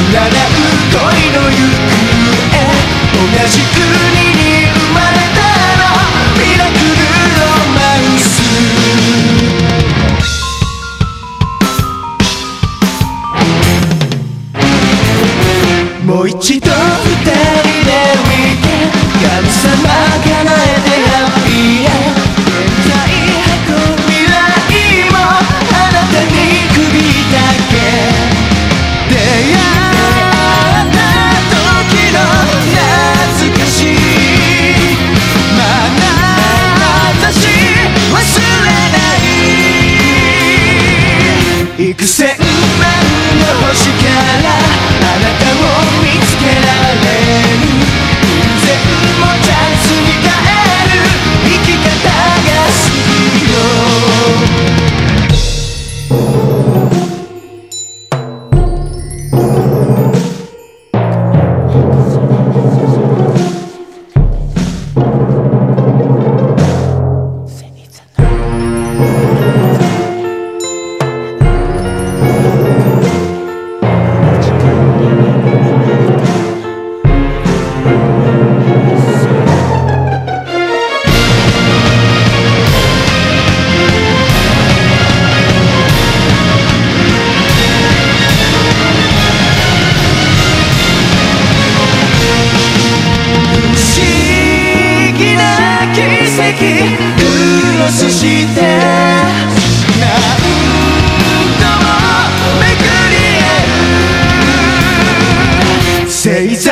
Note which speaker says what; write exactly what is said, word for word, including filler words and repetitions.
Speaker 1: 占う恋の行方、同じ国に生まれたのミラクルロマンス。もう一度二人で見て神様叶えてハッピーへ。現在過去未来もあなたに首だけ。出会った時の懐かしい眼差し忘れない。幾千万の星からあなたを見つけられる。偶然もチャンスに変える生き方が好きよ。クロスして何度も巡り合う星座